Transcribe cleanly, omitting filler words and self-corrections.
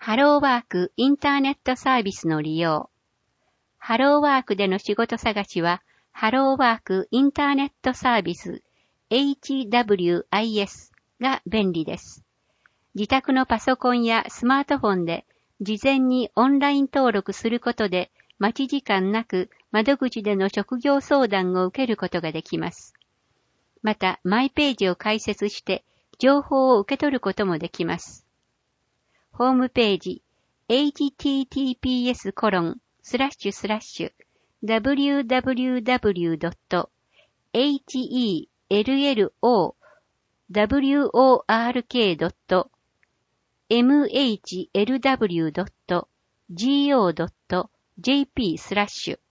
ハローワークインターネットサービスの利用。ハローワークでの仕事探しは、ハローワークインターネットサービス HWIS が便利です。自宅のパソコンやスマートフォンで事前にオンライン登録することで待ち時間なく窓口での職業相談を受けることができます。また、マイページを開設して情報を受け取ることもできます。ホームページ https://www.hellwork.mhlw.go.jp/